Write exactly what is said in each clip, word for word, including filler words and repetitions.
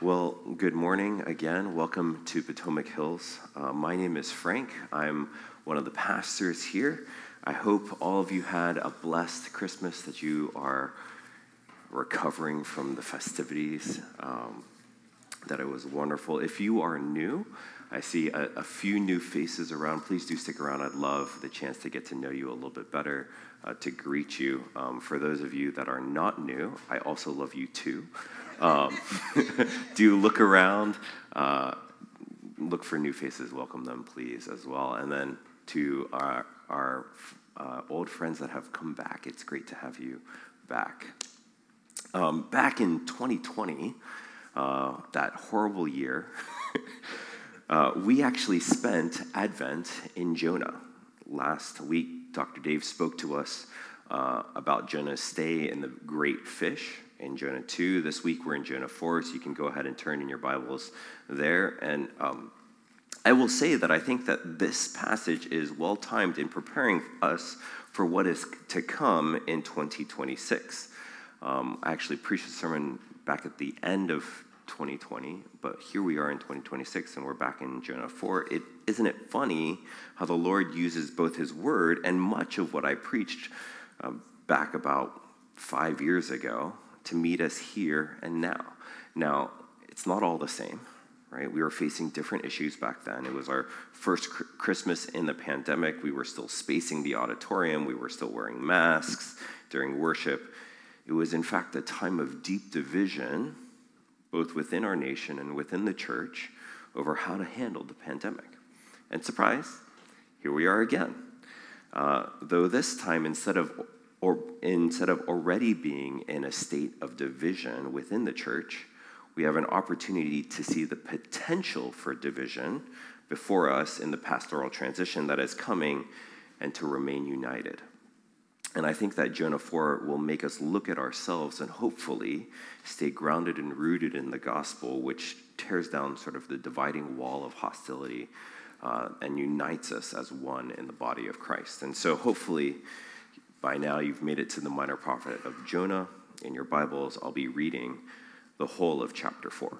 Well, good morning again. Welcome to Potomac Hills. Uh, my name is Frank. I'm one of the pastors here. I hope all of you had a blessed Christmas, that you are recovering from the festivities, um, that it was wonderful. If you are new, I see a, a few new faces around. Please do stick around. I'd love the chance to get to know you a little bit better, uh, to greet you. Um, for those of you that are not new, I also love you too. Um, do look around, uh, look for new faces, welcome them, please, as well. And then to our, our uh, old friends that have come back, it's great to have you back. Um, back in twenty twenty, uh, that horrible year, uh, we actually spent Advent in Jonah. Last week, Doctor Dave spoke to us uh, about Jonah's stay in the great fish in Jonah two. This week we're in Jonah four, so you can go ahead and turn in your Bibles there. And um, I will say that I think that this passage is well-timed in preparing us for what is to come in twenty twenty-six. Um, I actually preached a sermon back at the end of twenty twenty, but here we are in twenty twenty-six, and we're back in Jonah four. It, isn't it funny how the Lord uses both his word and much of what I preached uh, back about five years ago to meet us here and now. Now, it's not all the same, right? We were facing different issues back then. It was our first cr- Christmas in the pandemic. We were still spacing the auditorium. We were still wearing masks during worship. It was, in fact, a time of deep division, both within our nation and within the church, over how to handle the pandemic. And surprise, here we are again. Uh, though this time, instead of Or instead of already being in a state of division within the church, we have an opportunity to see the potential for division before us in the pastoral transition that is coming, and to remain united. And I think that Jonah four will make us look at ourselves and hopefully stay grounded and rooted in the gospel, which tears down sort of the dividing wall of hostility uh, and unites us as one in the body of Christ. And so hopefully, by now, you've made it to the minor prophet of Jonah. In your Bibles, I'll be reading the whole of chapter four.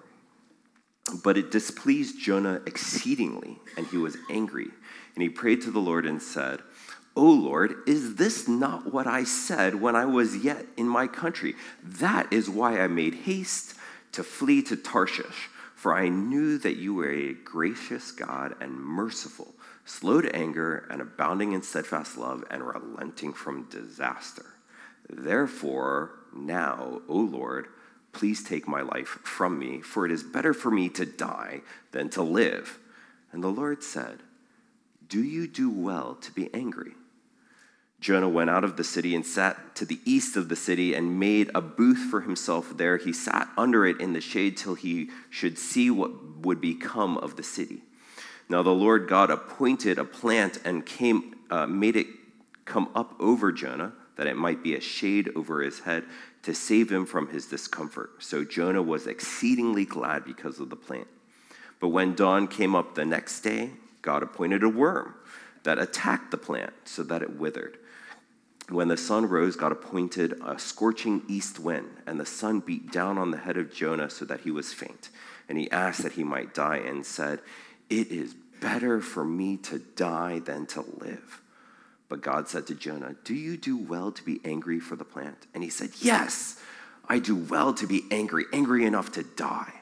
But it displeased Jonah exceedingly, and he was angry. And he prayed to the Lord and said, "O Lord, is this not what I said when I was yet in my country? That is why I made haste to flee to Tarshish, for I knew that you were a gracious God and merciful, slow to anger, and abounding in steadfast love, and relenting from disaster. Therefore, now, O Lord, please take my life from me, for it is better for me to die than to live." And the Lord said, "Do you do well to be angry?" Jonah went out of the city and sat to the east of the city and made a booth for himself there. He sat under it in the shade till he should see what would become of the city. Now the Lord God appointed a plant and came, uh, made it come up over Jonah, that it might be a shade over his head, to save him from his discomfort. So Jonah was exceedingly glad because of the plant. But when dawn came up the next day, God appointed a worm that attacked the plant so that it withered. When the sun rose, God appointed a scorching east wind, and the sun beat down on the head of Jonah so that he was faint. And he asked that he might die and said, "It is better for me to die than to live." But God said to Jonah, "Do you do well to be angry for the plant?" And he said, "Yes, I do well to be angry, angry enough to die."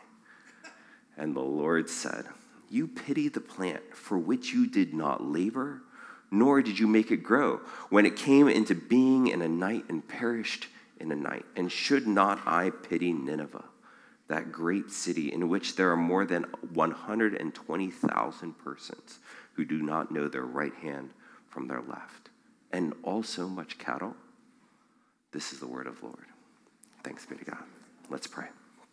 And the Lord said, "You pity the plant for which you did not labor, nor did you make it grow, when it came into being in a night and perished in a night. And should not I pity Nineveh, that great city in which there are more than one hundred twenty thousand persons who do not know their right hand from their left, and also much cattle?" This is the word of the Lord. Thanks be to God. Let's pray.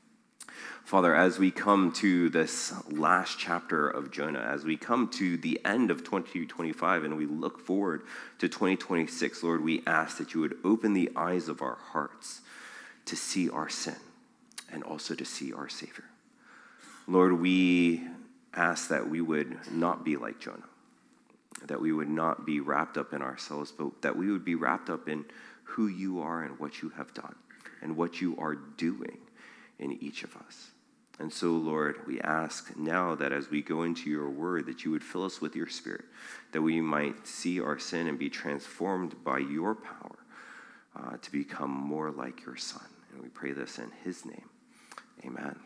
Father, as we come to this last chapter of Jonah, as we come to the end of twenty twenty-five and we look forward to twenty twenty-six, Lord, we ask that you would open the eyes of our hearts to see our sin and also to see our Savior. Lord, we ask that we would not be like Jonah, that we would not be wrapped up in ourselves, but that we would be wrapped up in who you are and what you have done and what you are doing in each of us. And so, Lord, we ask now that as we go into your word, that you would fill us with your Spirit, that we might see our sin and be transformed by your power uh, to become more like your Son. And we pray this in his name. Amen.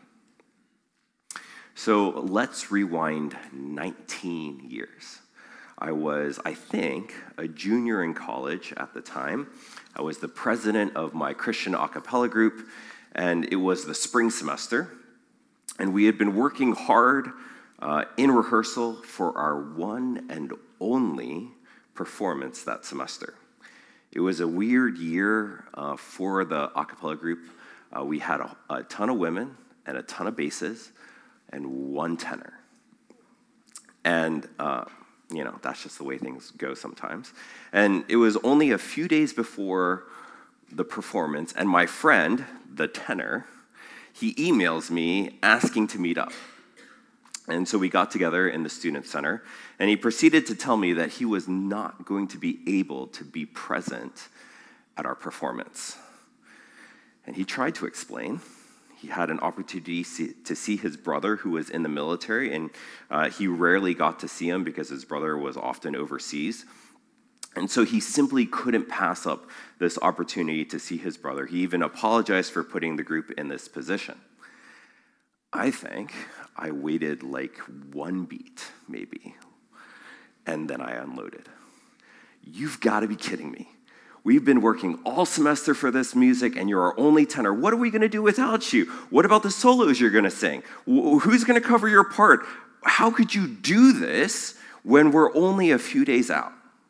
So let's rewind nineteen years. I was, I think, a junior in college at the time. I was the president of my Christian a cappella group, and it was the spring semester. And we had been working hard uh, in rehearsal for our one and only performance that semester. It was a weird year uh, for the a cappella group. Uh, we had a, a ton of women and a ton of basses and one tenor. And, uh, you know, that's just the way things go sometimes. And it was only a few days before the performance, and my friend, the tenor, he emails me asking to meet up. And so we got together in the student center, and he proceeded to tell me that he was not going to be able to be present at our performance. And he tried to explain. He had an opportunity to see his brother who was in the military, and uh, he rarely got to see him because his brother was often overseas. And so he simply couldn't pass up this opportunity to see his brother. He even apologized for putting the group in this position. I think I waited like one beat, maybe, and then I unloaded. You've got to be kidding me. We've been working all semester for this music, and you're our only tenor. What are we going to do without you? What about the solos you're going to sing? Who's going to cover your part? How could you do this when we're only a few days out?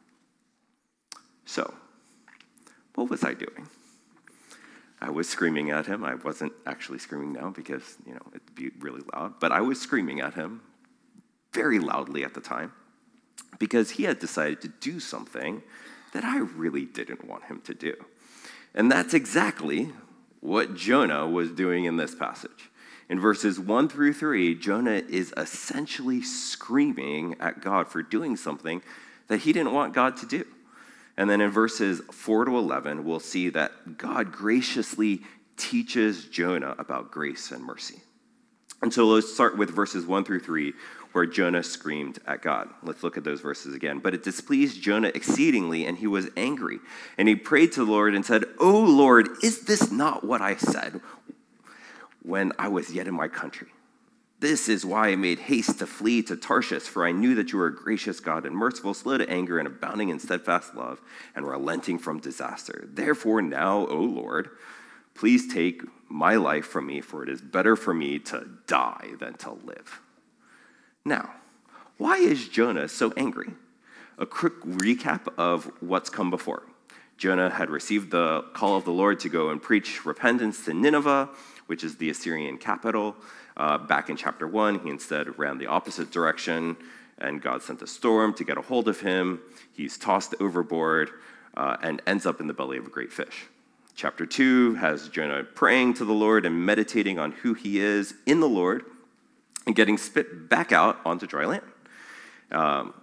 So, what was I doing? I was screaming at him. I wasn't actually screaming now because, you know, it'd be really loud. But I was screaming at him very loudly at the time because he had decided to do something that I really didn't want him to do. And that's exactly what Jonah was doing in this passage. In verses one through three, Jonah is essentially screaming at God for doing something that he didn't want God to do. And then in verses four to eleven, we'll see that God graciously teaches Jonah about grace and mercy. And so let's start with verses one through three, where Jonah screamed at God. Let's look at those verses again. But it displeased Jonah exceedingly, and he was angry. And he prayed to the Lord and said, "O Lord, is this not what I said when I was yet in my country? This is why I made haste to flee to Tarshish, for I knew that you are a gracious God and merciful, slow to anger and abounding in steadfast love and relenting from disaster. Therefore now, O Lord, please take my life from me, for it is better for me to die than to live." Now, why is Jonah so angry? A quick recap of what's come before. Jonah had received the call of the Lord to go and preach repentance to Nineveh, which is the Assyrian capital. Uh, back in chapter one, he instead ran the opposite direction, and God sent a storm to get a hold of him. He's tossed overboard uh, and ends up in the belly of a great fish. Chapter two has Jonah praying to the Lord and meditating on who he is in the Lord and getting spit back out onto dry land. Um,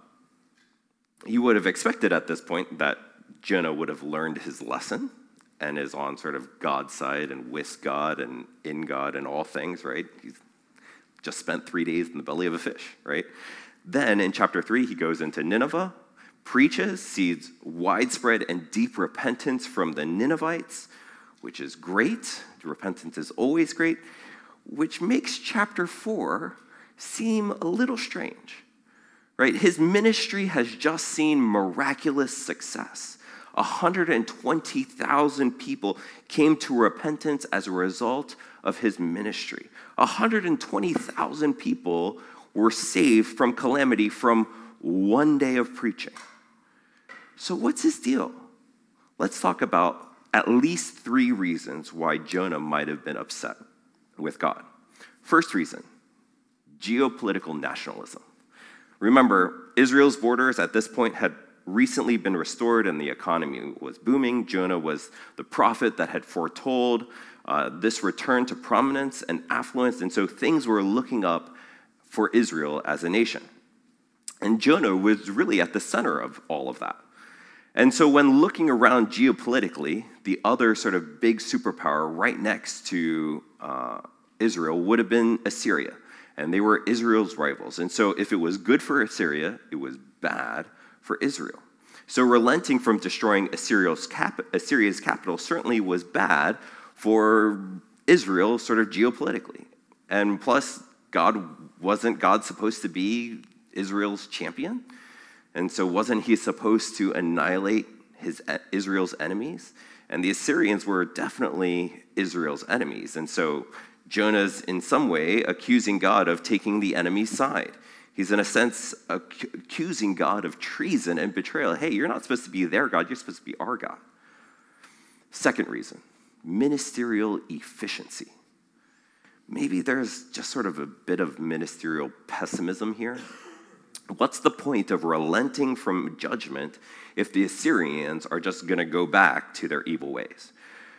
you would have expected at this point that Jonah would have learned his lesson and is on sort of God's side and with God and in God and all things, right? He's just spent three days in the belly of a fish, right? Then in chapter three, he goes into Nineveh, preaches, sees widespread and deep repentance from the Ninevites, which is great. Repentance is always great, which makes chapter four seem a little strange, right? His ministry has just seen miraculous success. one hundred twenty thousand people came to repentance as a result of his ministry. one hundred twenty thousand people were saved from calamity from one day of preaching. So what's his deal? Let's talk about at least three reasons why Jonah might have been upset with God. First reason, geopolitical nationalism. Remember, Israel's borders at this point had recently been restored and the economy was booming. Jonah was the prophet that had foretold uh, this return to prominence and affluence, and so things were looking up for Israel as a nation. And Jonah was really at the center of all of that. And so when looking around geopolitically, the other sort of big superpower right next to uh, Israel would have been Assyria, and they were Israel's rivals. And so if it was good for Assyria, it was bad for Israel. So relenting from destroying Assyria's, cap- Assyria's capital certainly was bad for Israel sort of geopolitically. And plus, God wasn't God supposed to be Israel's champion? And so wasn't he supposed to annihilate his Israel's enemies? And the Assyrians were definitely Israel's enemies. And so Jonah's in some way accusing God of taking the enemy's side. He's in a sense ac- accusing God of treason and betrayal. Hey, you're not supposed to be their God, you're supposed to be our God. Second reason, ministerial efficiency. Maybe there's just sort of a bit of ministerial pessimism here. What's the point of relenting from judgment if the Assyrians are just going to go back to their evil ways?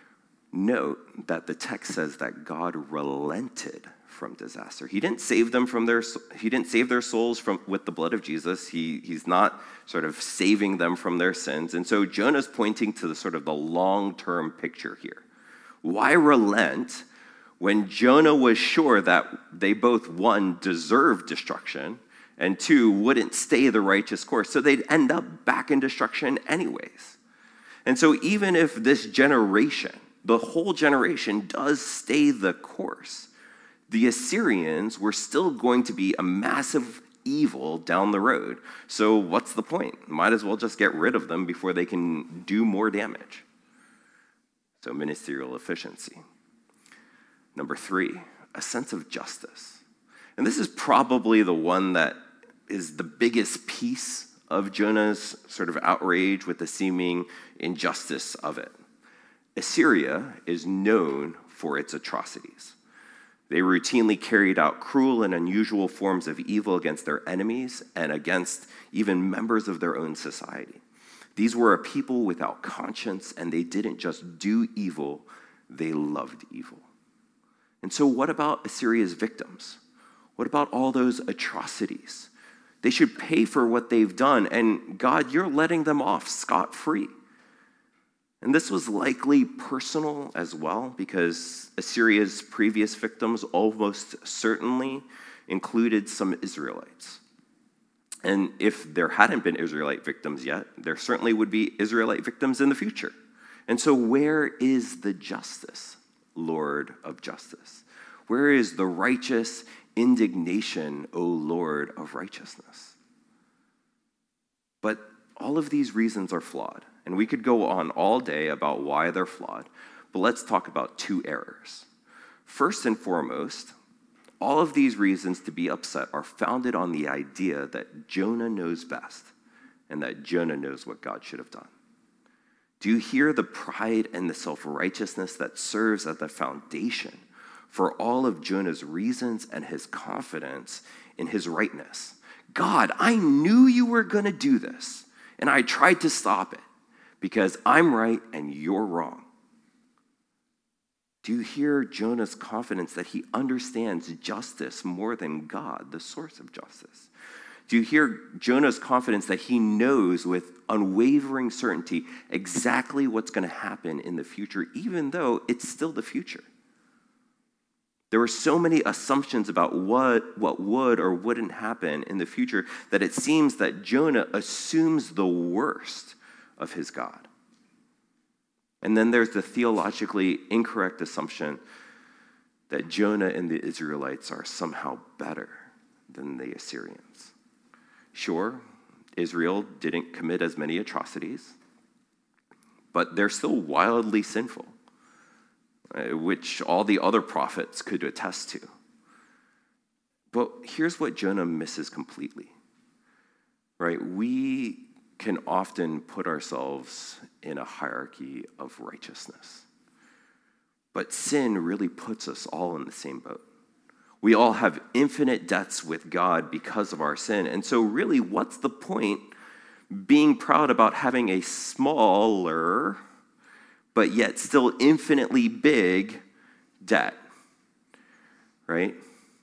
Note that the text says that God relented from disaster. He didn't save them from their he didn't save their souls from with the blood of Jesus. He he's not sort of saving them from their sins. And so Jonah's pointing to the sort of the long-term picture here. Why relent when Jonah was sure that they both, one, deserved destruction, and two, wouldn't stay the righteous course? So they'd end up back in destruction anyways. And so even if this generation, the whole generation, does stay the course, the Assyrians were still going to be a massive evil down the road. So what's the point? Might as well just get rid of them before they can do more damage. So ministerial efficiency. Number three, a sense of justice. And this is probably the one that is the biggest piece of Jonah's sort of outrage with the seeming injustice of it. Assyria is known for its atrocities. They routinely carried out cruel and unusual forms of evil against their enemies and against even members of their own society. These were a people without conscience, and they didn't just do evil, they loved evil. And so what about Assyria's victims? What about all those atrocities? They should pay for what they've done, and God, you're letting them off scot-free. And this was likely personal as well, because Assyria's previous victims almost certainly included some Israelites. And if there hadn't been Israelite victims yet, there certainly would be Israelite victims in the future. And so where is the justice, Lord of justice? Where is the righteous indignation, O Lord of righteousness? But all of these reasons are flawed. And we could go on all day about why they're flawed, but let's talk about two errors. First and foremost, all of these reasons to be upset are founded on the idea that Jonah knows best and that Jonah knows what God should have done. Do you hear the pride and the self-righteousness that serves as the foundation for all of Jonah's reasons and his confidence in his rightness? God, I knew you were going to do this, and I tried to stop it, because I'm right and you're wrong. Do you hear Jonah's confidence that he understands justice more than God, the source of justice? Do you hear Jonah's confidence that he knows with unwavering certainty exactly what's going to happen in the future, even though it's still the future? There were so many assumptions about what, what would or wouldn't happen in the future that it seems that Jonah assumes the worst of his God. And then there's the theologically incorrect assumption that Jonah and the Israelites are somehow better than the Assyrians. Sure, Israel didn't commit as many atrocities, but they're still wildly sinful, which all the other prophets could attest to. But here's what Jonah misses completely, right? We can often put ourselves in a hierarchy of righteousness. But sin really puts us all in the same boat. We all have infinite debts with God because of our sin. And so really, what's the point being proud about having a smaller, but yet still infinitely big debt, right?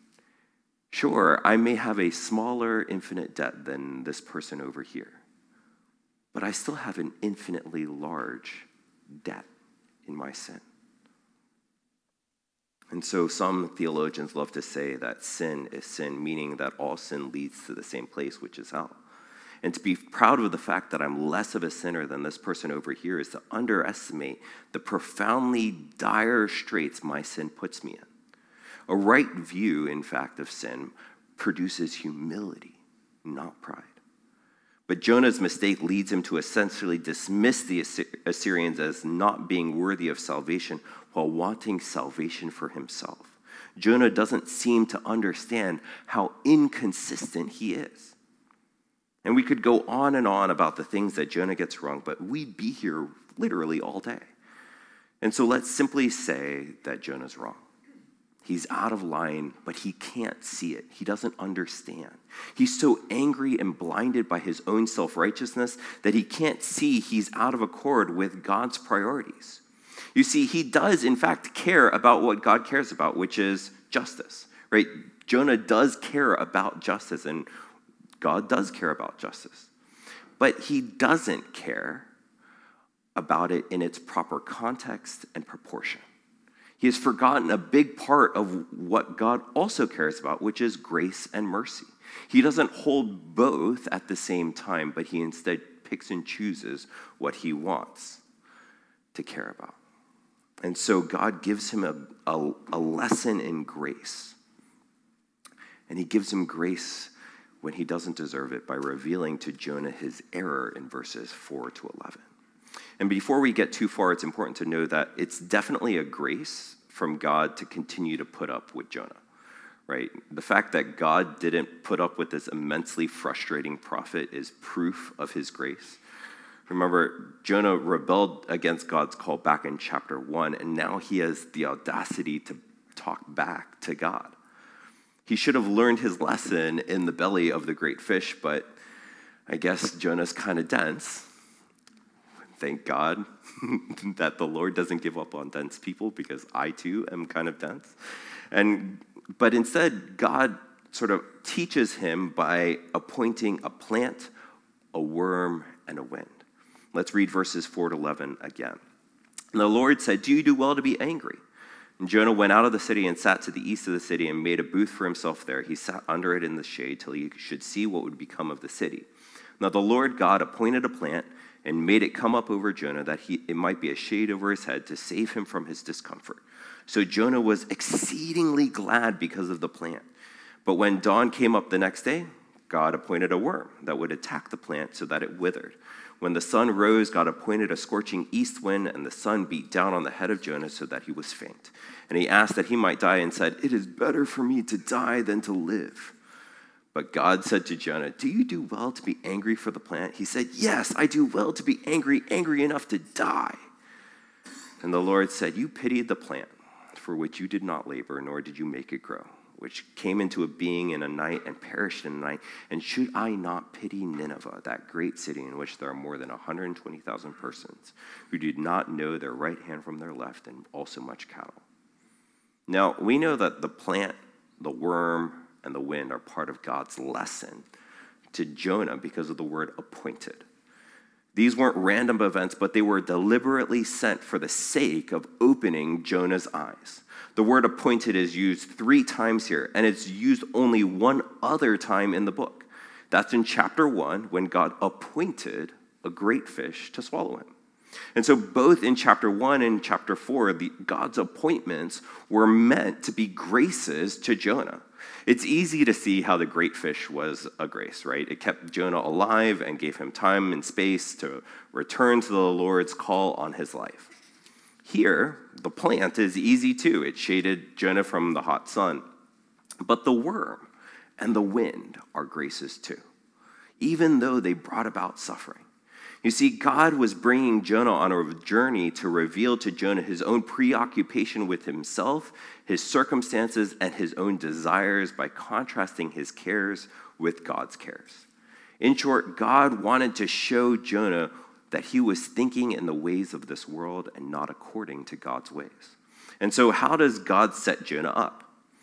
Sure, I may have a smaller infinite debt than this person over here, but I still have an infinitely large debt in my sin. And so some theologians love to say that sin is sin, meaning that all sin leads to the same place, which is hell. And to be proud of the fact that I'm less of a sinner than this person over here is to underestimate the profoundly dire straits my sin puts me in. A right view, in fact, of sin produces humility, not pride. But Jonah's mistake leads him to essentially dismiss the Assyrians as not being worthy of salvation while wanting salvation for himself. Jonah doesn't seem to understand how inconsistent he is. And we could go on and on about the things that Jonah gets wrong, but we'd be here literally all day. And so let's simply say that Jonah's wrong. He's out of line, but he can't see it. He doesn't understand. He's so angry and blinded by his own self-righteousness that he can't see he's out of accord with God's priorities. You see, he does, in fact, care about what God cares about, which is justice, right? Jonah does care about justice, and God does care about justice. But he doesn't care about it in its proper context and proportion. He has forgotten a big part of what God also cares about, which is grace and mercy. He doesn't hold both at the same time, but he instead picks and chooses what he wants to care about. And so God gives him a, a, a lesson in grace. And he gives him grace when he doesn't deserve it by revealing to Jonah his error in verses four to eleven. And before we get too far, it's important to know that it's definitely a grace from God to continue to put up with Jonah, right? The fact that God didn't put up with this immensely frustrating prophet is proof of his grace. Remember, Jonah rebelled against God's call back in chapter one, and now he has the audacity to talk back to God. He should have learned his lesson in the belly of the great fish, but I guess Jonah's kind of dense. Thank God that the Lord doesn't give up on dense people, because I too am kind of dense. And but instead, God sort of teaches him by appointing a plant, a worm, and a wind. Let's read verses four to eleven again. And the Lord said, "Do you do well to be angry?" And Jonah went out of the city and sat to the east of the city and made a booth for himself there. He sat under it in the shade till he should see what would become of the city. Now the Lord God appointed a plant and made it come up over Jonah, that he, it might be a shade over his head to save him from his discomfort. So Jonah was exceedingly glad because of the plant. But when dawn came up the next day, God appointed a worm that would attack the plant so that it withered. When the sun rose, God appointed a scorching east wind, and the sun beat down on the head of Jonah so that he was faint. And he asked that he might die and said, "It is better for me to die than to live." But God said to Jonah, "Do you do well to be angry for the plant?" He said, "Yes, I do well to be angry, angry enough to die." And the Lord said, "You pitied the plant for which you did not labor, nor did you make it grow, which came into a being in a night and perished in a night. And should I not pity Nineveh, that great city in which there are more than one hundred twenty thousand persons who did not know their right hand from their left, and also much cattle?" Now, we know that the plant, the worm, and the wind are part of God's lesson to Jonah because of the word appointed. These weren't random events, but they were deliberately sent for the sake of opening Jonah's eyes. The word appointed is used three times here, and it's used only one other time in the book. That's in chapter one, when God appointed a great fish to swallow him. And so both in chapter one and chapter four, the, God's appointments were meant to be graces to Jonah. It's easy to see how the great fish was a grace, right? It kept Jonah alive and gave him time and space to return to the Lord's call on his life. Here, the plant is easy too. It shaded Jonah from the hot sun. But the worm and the wind are graces too, even though they brought about suffering. You see, God was bringing Jonah on a journey to reveal to Jonah his own preoccupation with himself, his circumstances, and his own desires by contrasting his cares with God's cares. In short, God wanted to show Jonah that he was thinking in the ways of this world and not according to God's ways. And so how does God set Jonah up?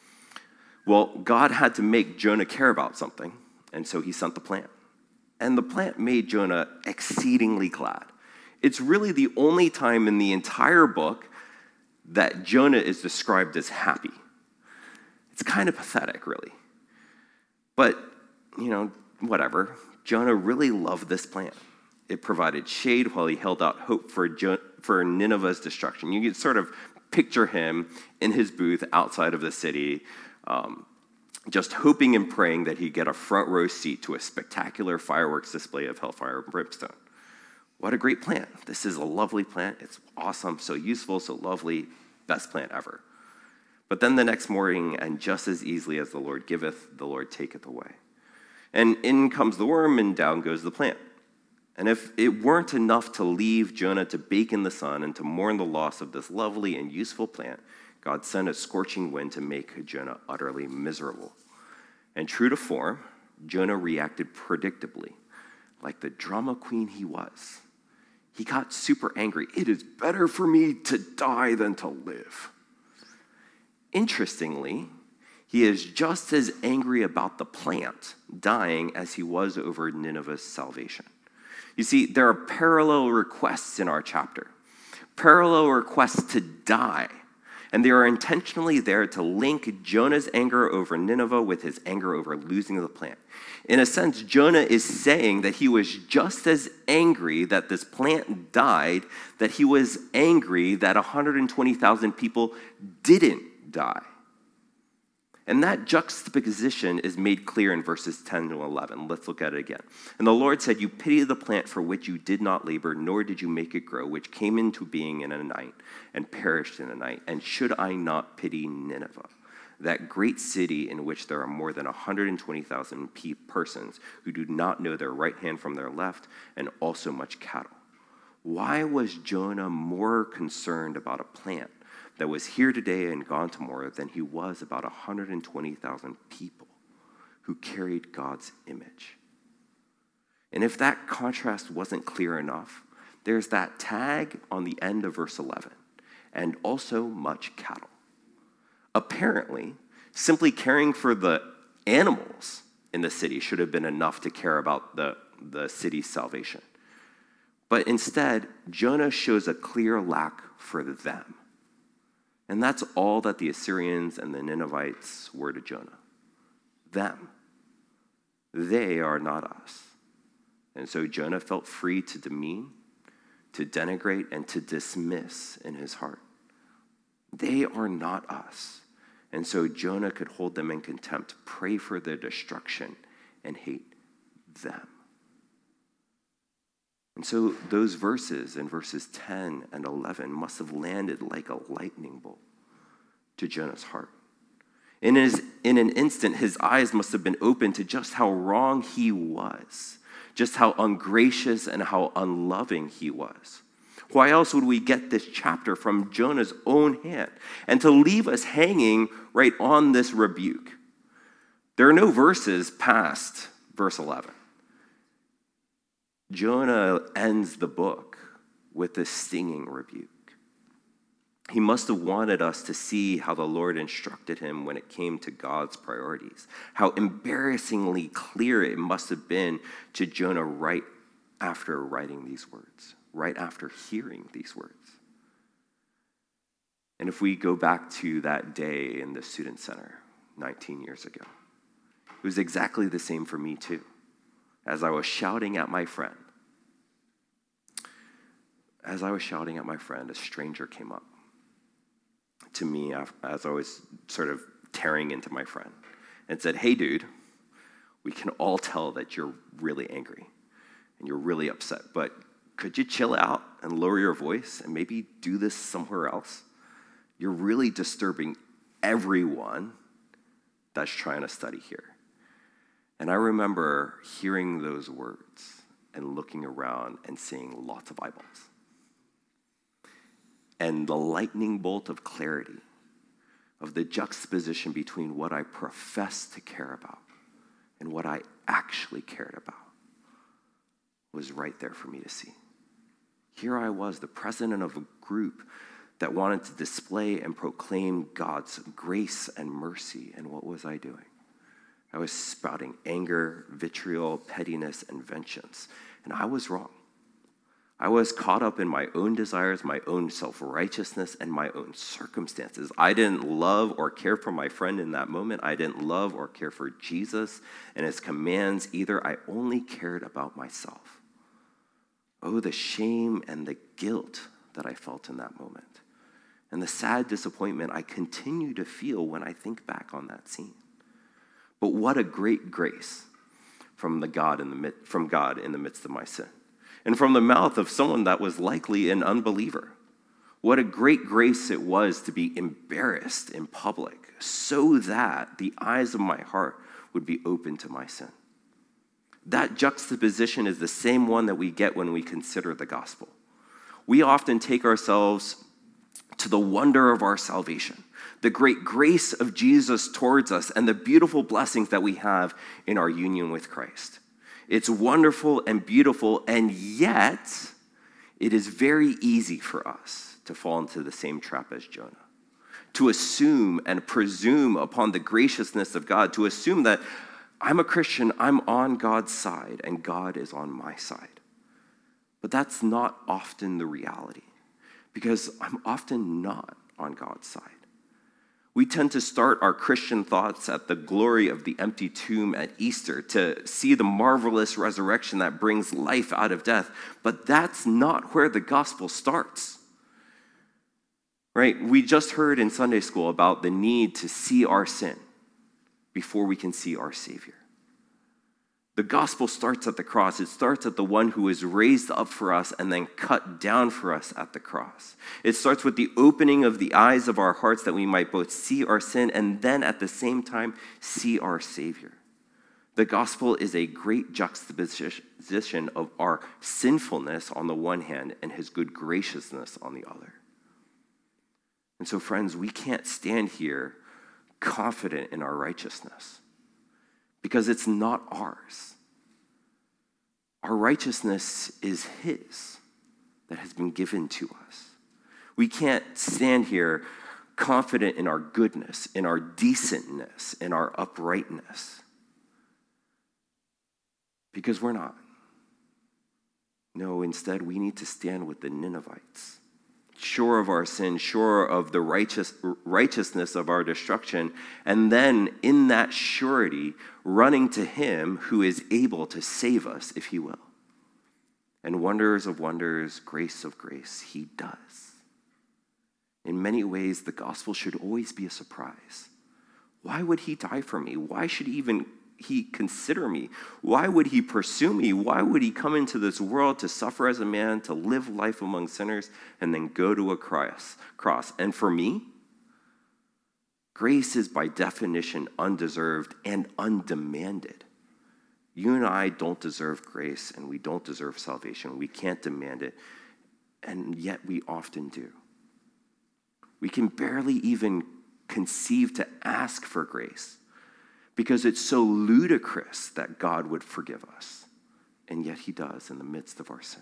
Well, God had to make Jonah care about something, and so he sent the plant. And the plant made Jonah exceedingly glad. It's really the only time in the entire book that Jonah is described as happy. It's kind of pathetic, really. But, you know, whatever. Jonah really loved this plan. It provided shade while he held out hope for, jo- for Nineveh's destruction. You can sort of picture him in his booth outside of the city, um, just hoping and praying that he'd get a front row seat to a spectacular fireworks display of hellfire and brimstone. What a great plan. This is a lovely plan. It's awesome, so useful, so lovely. Best plan ever. But then the next morning, and just as easily as the Lord giveth, the Lord taketh away. And in comes the worm, and down goes the plant. And if it weren't enough to leave Jonah to bake in the sun and to mourn the loss of this lovely and useful plant, God sent a scorching wind to make Jonah utterly miserable. And true to form, Jonah reacted predictably, like the drama queen he was. He got super angry. It is better for me to die than to live. Interestingly, he is just as angry about the plant dying as he was over Nineveh's salvation. You see, there are parallel requests in our chapter, parallel requests to die, and they are intentionally there to link Jonah's anger over Nineveh with his anger over losing the plant. In a sense, Jonah is saying that he was just as angry that this plant died, that he was angry that one hundred twenty thousand people didn't die. And that juxtaposition is made clear in verses ten to eleven. Let's look at it again. And the Lord said, "You pity the plant for which you did not labor, nor did you make it grow, which came into being in a night and perished in a night. And should I not pity Nineveh, that great city in which there are more than one hundred twenty thousand persons who do not know their right hand from their left, and also much cattle?" Why was Jonah more concerned about a plant that was here today and gone tomorrow than he was about one hundred twenty thousand people who carried God's image? And if that contrast wasn't clear enough, there's that tag on the end of verse eleven, and also much cattle. Apparently, simply caring for the animals in the city should have been enough to care about the, the city's salvation. But instead, Jonah shows a clear lack for them. And that's all that the Assyrians and the Ninevites were to Jonah. Them. They are not us. And so Jonah felt free to demean, to denigrate, and to dismiss in his heart. They are not us. And so Jonah could hold them in contempt, pray for their destruction, and hate them. And so those verses in verses ten and eleven must have landed like a lightning bolt to Jonah's heart. In, his, in an instant, his eyes must have been opened to just how wrong he was, just how ungracious and how unloving he was. Why else would we get this chapter from Jonah's own hand and to leave us hanging right on this rebuke? There are no verses past verse eleven. Jonah ends the book with this stinging rebuke. He must have wanted us to see how the Lord instructed him when it came to God's priorities, how embarrassingly clear it must have been to Jonah right after writing these words, right after hearing these words. And if we go back to that day in the student center nineteen years ago, it was exactly the same for me too. As I was shouting at my friend, as I was shouting at my friend, a stranger came up to me as I was sort of tearing into my friend and said, "Hey, dude, we can all tell that you're really angry and you're really upset, but could you chill out and lower your voice and maybe do this somewhere else? You're really disturbing everyone that's trying to study here." And I remember hearing those words and looking around and seeing lots of eyeballs. And the lightning bolt of clarity of the juxtaposition between what I professed to care about and what I actually cared about was right there for me to see. Here I was, the president of a group that wanted to display and proclaim God's grace and mercy, and what was I doing? I was spouting anger, vitriol, pettiness, and vengeance. And I was wrong. I was caught up in my own desires, my own self-righteousness, and my own circumstances. I didn't love or care for my friend in that moment. I didn't love or care for Jesus and his commands either. I only cared about myself. Oh, the shame and the guilt that I felt in that moment. And the sad disappointment I continue to feel when I think back on that scene. But what a great grace from the God in the from God in the midst of my sin. And from the mouth of someone that was likely an unbeliever. What a great grace it was to be embarrassed in public so that the eyes of my heart would be open to my sin. That juxtaposition is the same one that we get when we consider the gospel. We often take ourselves to the wonder of our salvation, the great grace of Jesus towards us, and the beautiful blessings that we have in our union with Christ. It's wonderful and beautiful, and yet it is very easy for us to fall into the same trap as Jonah, to assume and presume upon the graciousness of God, to assume that I'm a Christian, I'm on God's side, and God is on my side. But that's not often the reality, because I'm often not on God's side. We tend to start our Christian thoughts at the glory of the empty tomb at Easter, to see the marvelous resurrection that brings life out of death. But that's not where the gospel starts. Right? We just heard in Sunday school about the need to see our sin before we can see our Savior. The gospel starts at the cross. It starts at the one who is raised up for us and then cut down for us at the cross. It starts with the opening of the eyes of our hearts that we might both see our sin and then at the same time see our Savior. The gospel is a great juxtaposition of our sinfulness on the one hand and his good graciousness on the other. And so, friends, we can't stand here confident in our righteousness, because it's not ours. Our righteousness is his that has been given to us. We can't stand here confident in our goodness, in our decentness, in our uprightness, because we're not. No, instead, we need to stand with the Ninevites, sure of our sin, sure of the righteous, righteousness of our destruction, and then in that surety, running to him who is able to save us if he will. And wonders of wonders, grace of grace, he does. In many ways, the gospel should always be a surprise. Why would he die for me? Why should he even he consider me? Why would he pursue me? Why would he come into this world to suffer as a man, to live life among sinners, and then go to a cross? cross? And for me, grace is by definition undeserved and undemanded. You and I don't deserve grace, and we don't deserve salvation. We can't demand it, and yet we often do. We can barely even conceive to ask for grace, because it's so ludicrous that God would forgive us. And yet he does in the midst of our sin.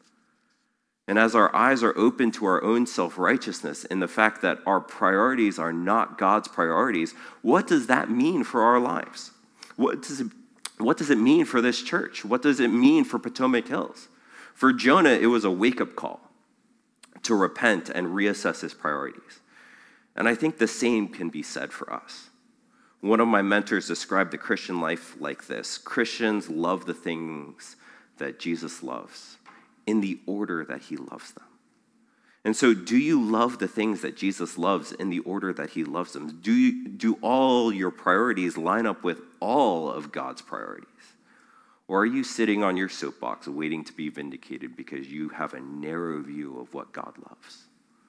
And as our eyes are open to our own self-righteousness and the fact that our priorities are not God's priorities, what does that mean for our lives? What does it, what does it mean for this church? What does it mean for Potomac Hills? For Jonah, it was a wake-up call to repent and reassess his priorities. And I think the same can be said for us. One of my mentors described the Christian life like this: Christians love the things that Jesus loves in the order that he loves them. And so, do you love the things that Jesus loves in the order that he loves them? Do you, do all your priorities line up with all of God's priorities? Or are you sitting on your soapbox waiting to be vindicated because you have a narrow view of what God loves?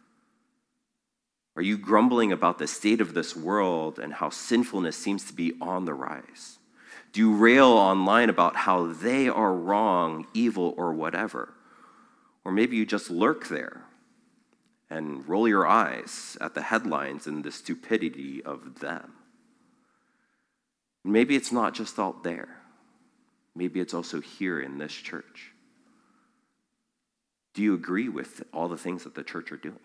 Are you grumbling about the state of this world and how sinfulness seems to be on the rise? Do you rail online about how they are wrong, evil, or whatever? Or maybe you just lurk there and roll your eyes at the headlines and the stupidity of them. Maybe it's not just out there. Maybe it's also here in this church. Do you agree with all the things that the church are doing?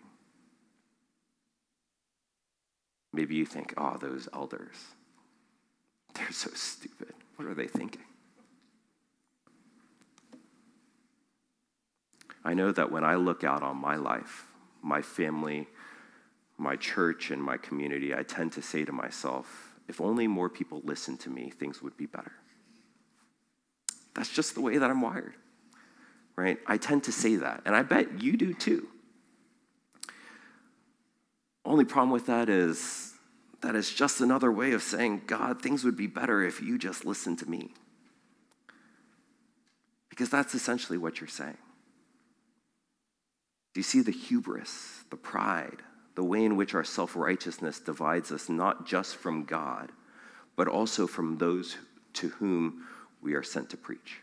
Maybe you think, oh, those elders, they're so stupid. What are they thinking? I know that when I look out on my life, my family, my church, and my community, I tend to say to myself, if only more people listened to me, things would be better. That's just the way that I'm wired, right? I tend to say that, and I bet you do too. Only problem with that is that it's just another way of saying, God, things would be better if you just listened to me. Because that's essentially what you're saying. Do you see the hubris, the pride, the way in which our self-righteousness divides us not just from God, but also from those to whom we are sent to preach?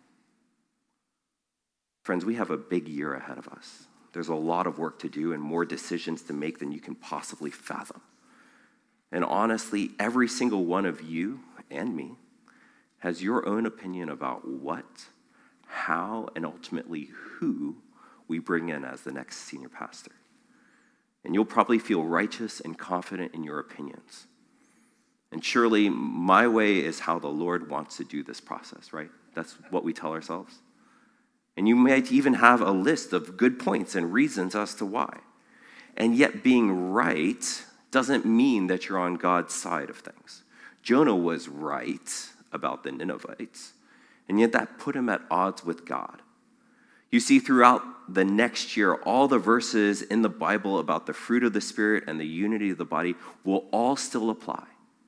Friends, we have a big year ahead of us. There's a lot of work to do and more decisions to make than you can possibly fathom. And honestly, every single one of you and me has your own opinion about what, how, and ultimately who we bring in as the next senior pastor. And you'll probably feel righteous and confident in your opinions. And surely my way is how the Lord wants to do this process, right? That's what we tell ourselves. And you might even have a list of good points and reasons as to why. And yet being right doesn't mean that you're on God's side of things. Jonah was right about the Ninevites, and yet that put him at odds with God. You see, throughout the next year, all the verses in the Bible about the fruit of the Spirit and the unity of the body will all still apply.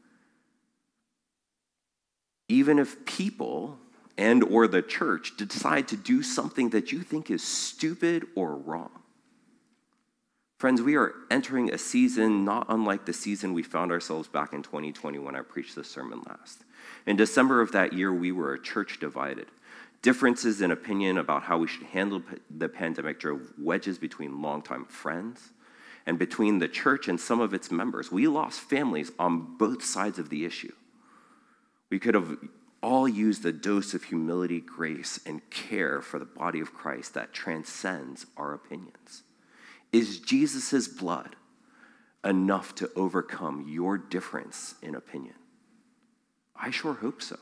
Even if people and or the church decide to do something that you think is stupid or wrong. Friends, we are entering a season not unlike the season we found ourselves back in twenty twenty when I preached this sermon last. In December of that year, we were a church divided. Differences in opinion about how we should handle the pandemic drove wedges between longtime friends and between the church and some of its members. We lost families on both sides of the issue. We could have all used a dose of humility, grace, and care for the body of Christ that transcends our opinions. Is Jesus' blood enough to overcome your difference in opinion? I sure hope so.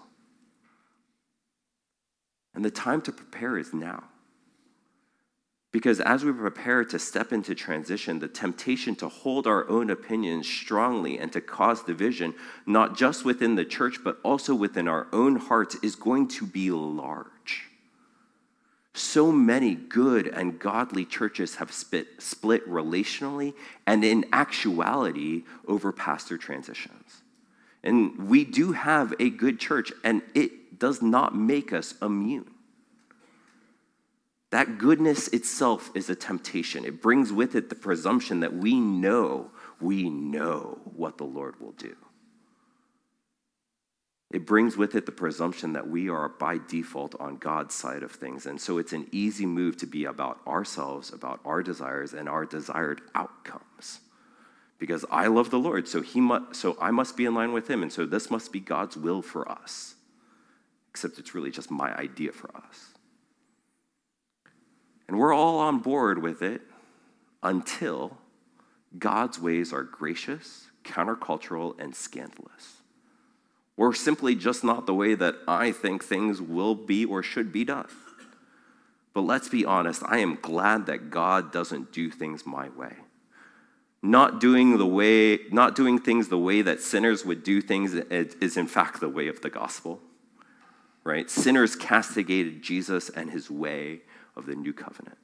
And the time to prepare is now. Because as we prepare to step into transition, the temptation to hold our own opinions strongly and to cause division, not just within the church, but also within our own hearts, is going to be large. So many good and godly churches have split, split relationally and in actuality over pastor transitions. And we do have a good church, and it does not make us immune. That goodness itself is a temptation. It brings with it the presumption that we know, we know what the Lord will do. It brings with it the presumption that we are by default on God's side of things. And so it's an easy move to be about ourselves, about our desires, and our desired outcomes. Because I love the Lord, so he must, so I must be in line with him, and so this must be God's will for us. Except it's really just my idea for us. And we're all on board with it until God's ways are gracious, countercultural, and scandalous. We're simply just not the way that I think things will be or should be done. But let's be honest, I am glad that God doesn't do things my way. Not doing the way, not doing things the way that sinners would do things is in fact the way of the gospel. Right? Sinners castigated Jesus and his way of the new covenant.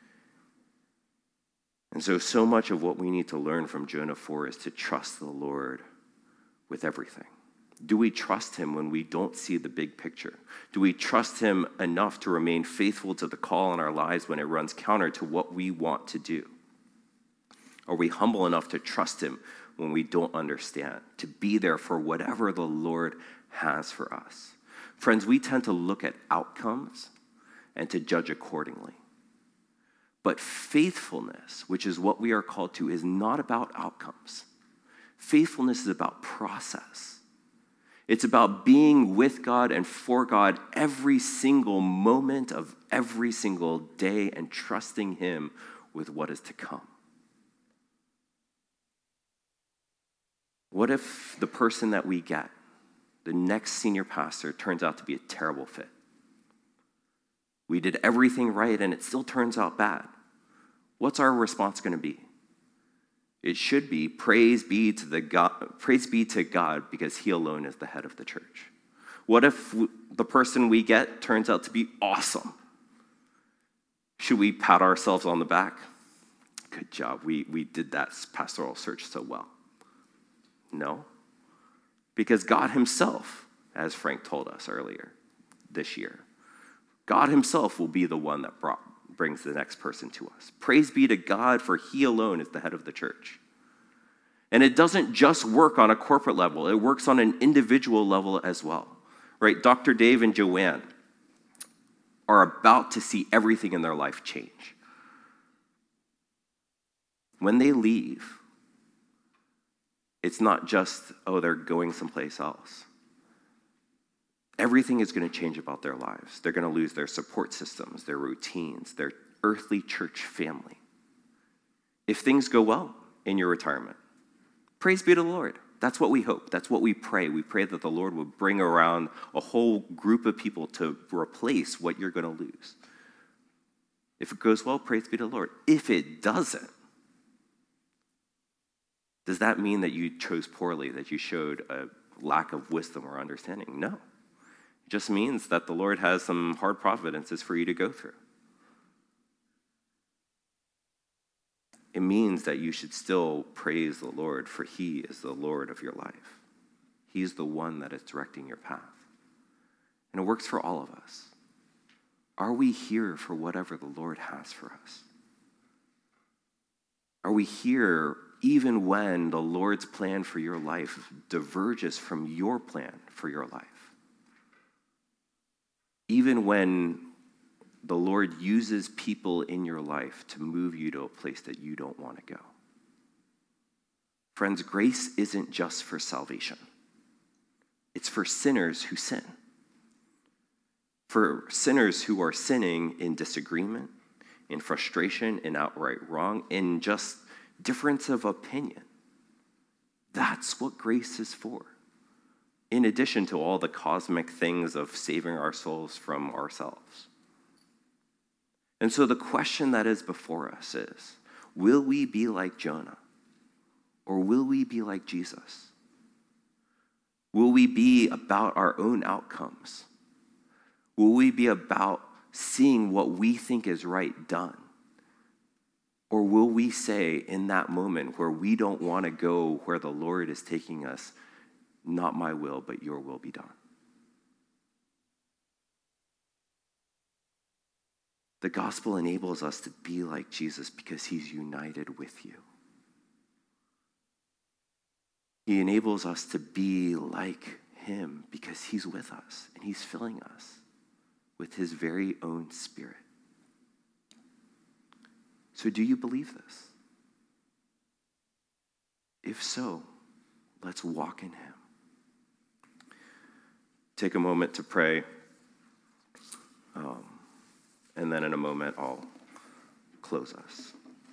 And so, so much of what we need to learn from Jonah four is to trust the Lord with everything. Do we trust him when we don't see the big picture? Do we trust him enough to remain faithful to the call in our lives when it runs counter to what we want to do? Are we humble enough to trust him when we don't understand, to be there for whatever the Lord has for us? Friends, we tend to look at outcomes and to judge accordingly. But faithfulness, which is what we are called to, is not about outcomes. Faithfulness is about process. It's about being with God and for God every single moment of every single day and trusting him with what is to come. What if the person that we get, the next senior pastor, turns out to be a terrible fit? We did everything right and it still turns out bad. What's our response going to be? It should be praise be to the God, praise be to God because he alone is the head of the church. What if the person we get turns out to be awesome? Should we pat ourselves on the back? Good job, we, we did that pastoral search so well. No, because God himself, as Frank told us earlier this year, God himself will be the one that brought, brings the next person to us. Praise be to God, for he alone is the head of the church. And it doesn't just work on a corporate level, it works on an individual level as well. Right? Doctor Dave and Joanne are about to see everything in their life change. When they leave, it's not just, oh, they're going someplace else. Everything is going to change about their lives. They're going to lose their support systems, their routines, their earthly church family. If things go well in your retirement, praise be to the Lord. That's what we hope. That's what we pray. We pray that the Lord will bring around a whole group of people to replace what you're going to lose. If it goes well, praise be to the Lord. If it doesn't, does that mean that you chose poorly, that you showed a lack of wisdom or understanding? No. It just means that the Lord has some hard providences for you to go through. It means that you should still praise the Lord, for he is the Lord of your life. He's the one that is directing your path. And it works for all of us. Are we here for whatever the Lord has for us? Are we here even when the Lord's plan for your life diverges from your plan for your life? Even when the Lord uses people in your life to move you to a place that you don't want to go. Friends, grace isn't just for salvation. It's for sinners who sin. For sinners who are sinning in disagreement, in frustration, in outright wrong, in just difference of opinion. That's what grace is for. In addition to all the cosmic things of saving our souls from ourselves. And so the question that is before us is, will we be like Jonah? Or will we be like Jesus? Will we be about our own outcomes? Will we be about seeing what we think is right done? Or will we say in that moment where we don't want to go where the Lord is taking us, not my will, but your will be done? The gospel enables us to be like Jesus because he's united with you. He enables us to be like him because he's with us and he's filling us with his very own Spirit. So do you believe this? If so, let's walk in him. Take a moment to pray. Um, And then in a moment, I'll close us.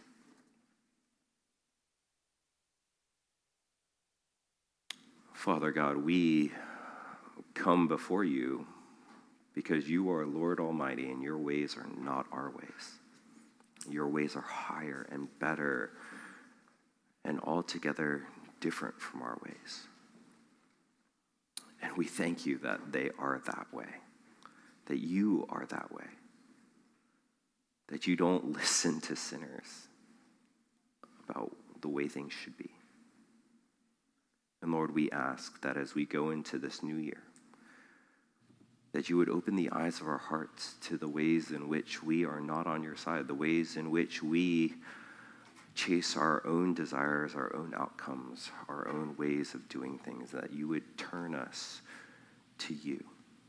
Father God, we come before you because you are Lord Almighty and your ways are not our ways. Your ways are higher and better and altogether different from our ways. And we thank you that they are that way, that you are that way. That you don't listen to sinners about the way things should be. And Lord, we ask that as we go into this new year, that you would open the eyes of our hearts to the ways in which we are not on your side, the ways in which we chase our own desires, our own outcomes, our own ways of doing things, that you would turn us to you.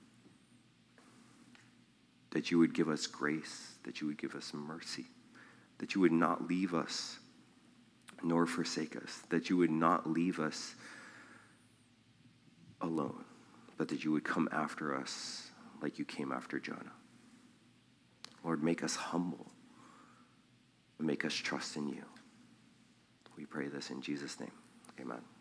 That you would give us grace, that you would give us mercy, that you would not leave us nor forsake us, that you would not leave us alone, but that you would come after us like you came after Jonah. Lord, make us humble and make us trust in you. We pray this in Jesus' name. Amen.